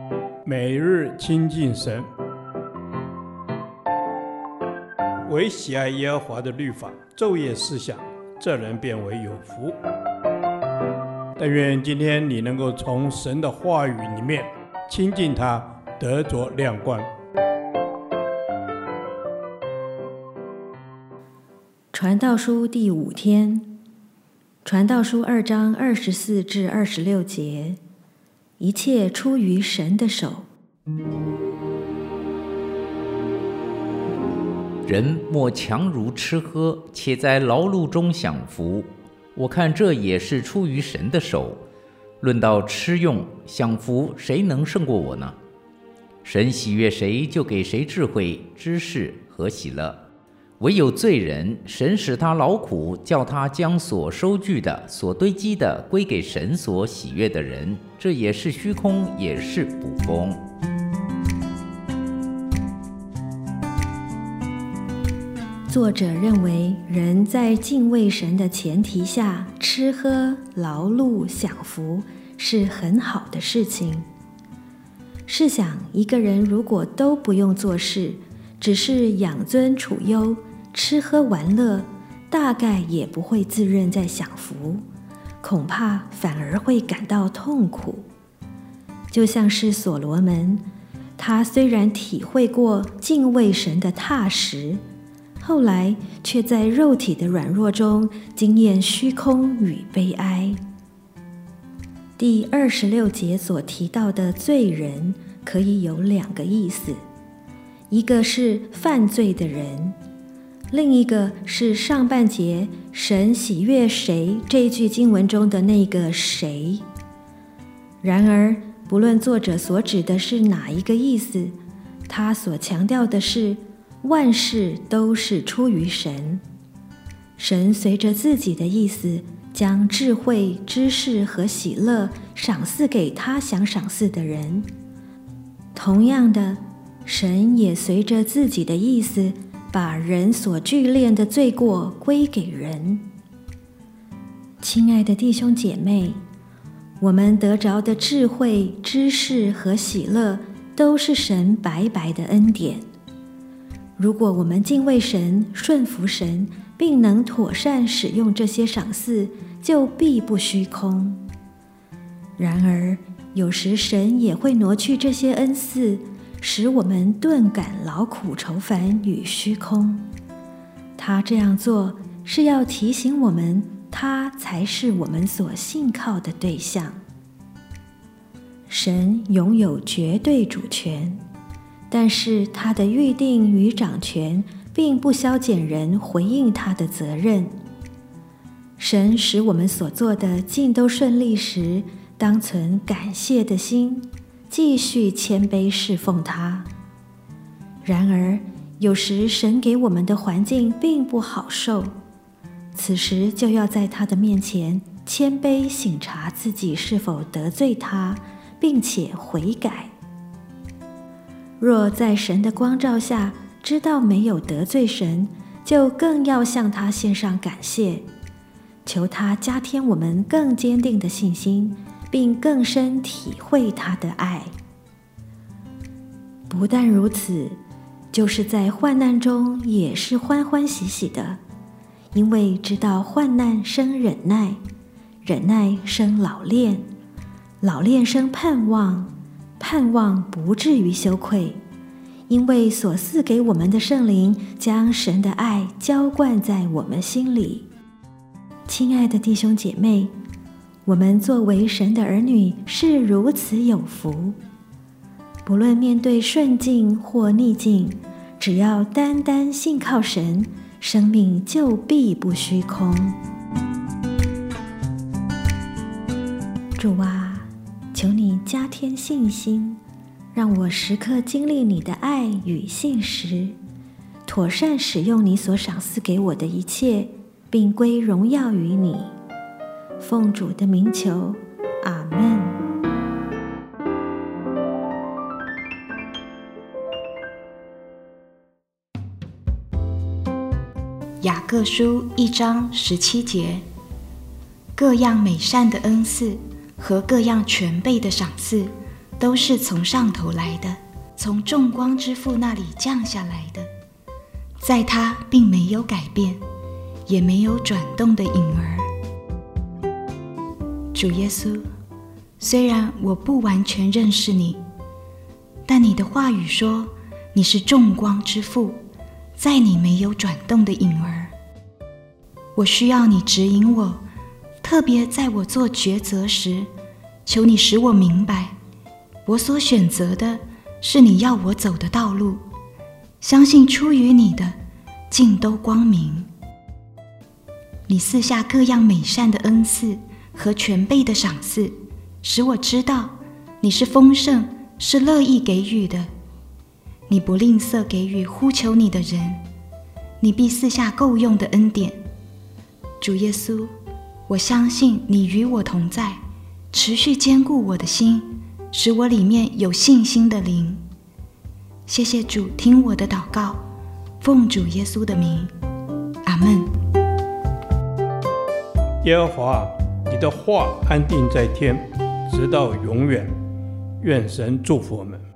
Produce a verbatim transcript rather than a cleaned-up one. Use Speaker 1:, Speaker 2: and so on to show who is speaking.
Speaker 1: 每日亲近神，唯喜爱耶和华的律法，昼夜思想，这人变为有福。但愿今天你能够从神的话语里面亲近他，得着亮光。
Speaker 2: 传道书第五天，传道书二章二十四至二十六节，一切出于神的手。
Speaker 3: 人莫强如吃喝，且在劳碌中享福。我看这也是出于神的手。论到吃用享福，谁能胜过我呢？神喜悦谁，就给谁智慧、知识和喜乐。唯有罪人，神使他劳苦，叫他将所收据的、所堆积的归给神所喜悦的人，这也是虚空，也是捕风。
Speaker 2: 作者认为，人在敬畏神的前提下，吃喝、劳碌、享福是很好的事情。试想，一个人如果都不用做事，只是养尊处优、吃喝玩乐，大概也不会自认在享福，恐怕反而会感到痛苦。就像是所罗门，他虽然体会过敬畏神的踏实，后来却在肉体的软弱中经验虚空与悲哀。第二十六节所提到的罪人可以有两个意思，一个是犯罪的人，另一个是上半节神喜悦谁这一句经文中的那个谁。然而不论作者所指的是哪一个意思，他所强调的是万事都是出于神，神随着自己的意思，将智慧、知识和喜乐赏赐给他想赏赐的人。同样的，神也随着自己的意思，把人所聚敛的罪过归给人。亲爱的弟兄姐妹，我们得着的智慧、知识和喜乐，都是神白白的恩典。如果我们敬畏神、顺服神，并能妥善使用这些赏赐，就必不虚空。然而，有时神也会挪去这些恩赐，使我们顿感劳苦愁烦与虚空。他这样做，是要提醒我们，他才是我们所信靠的对象。神拥有绝对主权，但是他的预定与掌权并不消减人回应他的责任。神使我们所做的尽都顺利时，当存感谢的心，继续谦卑侍奉他。然而有时神给我们的环境并不好受，此时就要在他的面前谦卑省察自己是否得罪他，并且悔改。若在神的光照下知道没有得罪神，就更要向他献上感谢，求他加添我们更坚定的信心，并更深体会他的爱。不但如此，就是在患难中也是欢欢喜喜的，因为知道患难生忍耐，忍耐生老练，老练生盼望，盼望不至于羞愧，因为所赐给我们的圣灵将神的爱浇灌在我们心里。亲爱的弟兄姐妹，我们作为神的儿女是如此有福，不论面对顺境或逆境，只要单单信靠神，生命就必不虚空。主啊，求你加添信心，让我时刻经历你的爱与信实，妥善使用你所赏赐给我的一切，并归荣耀于你。奉主的名求，阿们。
Speaker 4: 雅各书一章十七节，各样美善的恩赐和各样全备的赏赐， 都是从上头来的，从众光之父那里降下来的，在他并没有改变，也没有转动的影儿。主耶稣，虽然我不完全认识你，但你的话语说你是众光之父，在你没有转动的影儿。我需要你指引我，特别在我做抉择时，求你使我明白，我所选择的是你要我走的道路，相信出于你的尽都光明。你赐下各样美善的恩赐和全备的赏赐，使我知道你是丰盛，是乐意给予的。你不吝啬给予呼求你的人，你必赐下够用的恩典。主耶稣，我相信你与我同在，持续坚固我的心，使我里面有信心的灵。谢谢主，听我的祷告，奉主耶稣的名，阿们。
Speaker 1: 耶和华，你的话安定在天，直到永远。愿神祝福我们。